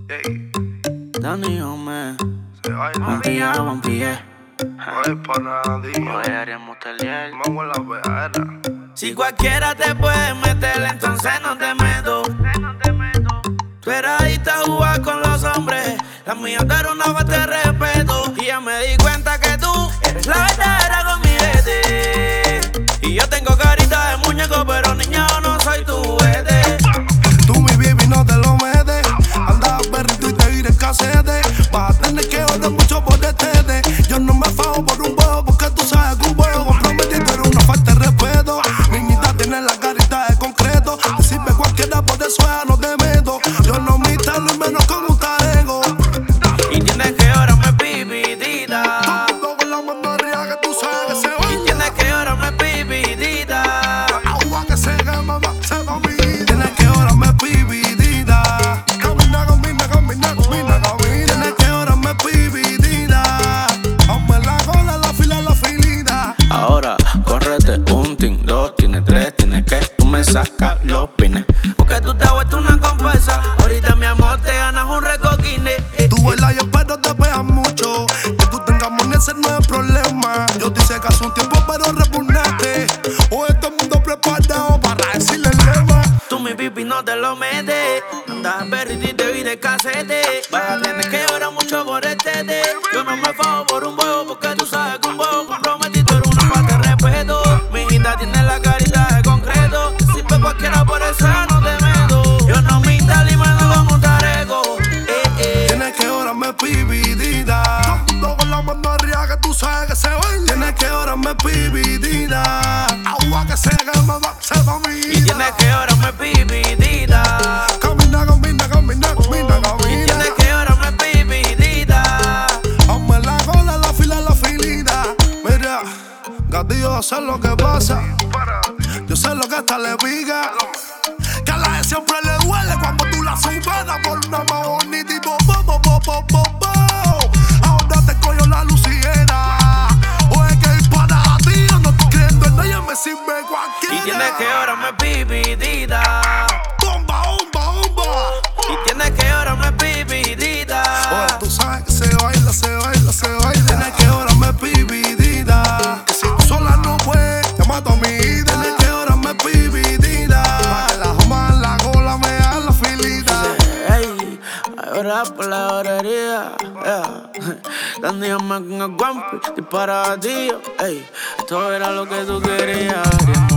Ey, Dani, hombre, se va buen pie, buen pie. no es para nadie. Hoy haríamos telier. Vamos a la veadera. Si cualquiera te puede meter, entonces no te meto. Tú eras adicta a jugar con los hombres. La mía te era una falta de respeto. Y ya me di cuenta que tú eres la verdadera con mi vete. Y yo tengo carita de muñeco, pero niña, yo no soy tu vete. Tú, mi baby, no te lo metes. Andas perrito y te iré en casete. Vas a tener que odiar mucho por este. Yo no me fajo por un huevo, porque tú sabes que un huevo comprometido era una falta de respeto. Niñita tiene la carita de concreto. Decirme cualquiera, por eso ya no te meto. Yo no me instalo y menos con un tarego. Y tienes que orarme, pipitita. Todo con la mano arriba que tú sabes que se va. Y tienes que orarme, pipitita. Agua que se quema, se va a mí. Tienes que orarme, pibidita. Camina, camina, camina, camina, camina. Tienes que orarme, pibidita. Hazme la cola, la fila, la filita. Ahora, córrete, un tin, dos, tiene tres, tienes que tú me sacas los pines. Porque tú te has vuelto una compensa. Ahorita, mi amor, te ganas un recoquine. Tú bailas y espero te veas mucho. Que tú tengas money, ese no es problema. Yo te hice caso un tiempo, pero repugnaste. Hoy todo el mundo preparado para decirle el lema. Tú, mi pipi, no te lo metes. Andas perrito y te vi de casete. Vas a tener que orar mucho por este té. Yo no me fajo por un huevo, porque tú sabes que un huevo comprometido era una falta de respeto. Mi hijita tiene la carita de concreto. Si ve cualquiera, por eso ya no te meto. Yo no me instalo y menos con un tareco. Tienes que orarme, pibidita. Todo con la mano arriba que tú sabes que se baila. Tienes que orarme, pibidita. Agua que se quema, se va a mí. Y tienes que orarme, pipitita. Camina, camina, camina, camina, Y camina. tienes que orarme, pipitita. Hazme la cola, la fila, la filita. Mira, gatillo, yo sé lo que pasa. Yo sé lo que esta le pica. Que a la gente siempre le duele cuando tú la superas por una más bonita y bo, bo, bo, bo, bo, bo, bo. Ahora te cojo la luciera. O es que es para ti, yo no estoy creyendo en ella, me sirve cualquiera. Y tienes que orarme, pipitita. Bomba, bomba, bomba. Y tienes que orarme, pipitita. Oye, tú sabes que se baila, se baila, se baila. Tienes que orarme, pibidita. Que si tú sola no puedes, te mato a mí. Tienes que orarme, pibidita. Pa' que la joma en la cola me haga la filita. Ey, a orar por la orería. Dani, llama con el guampi, dispara a ti. Ey, esto era lo que tú querías.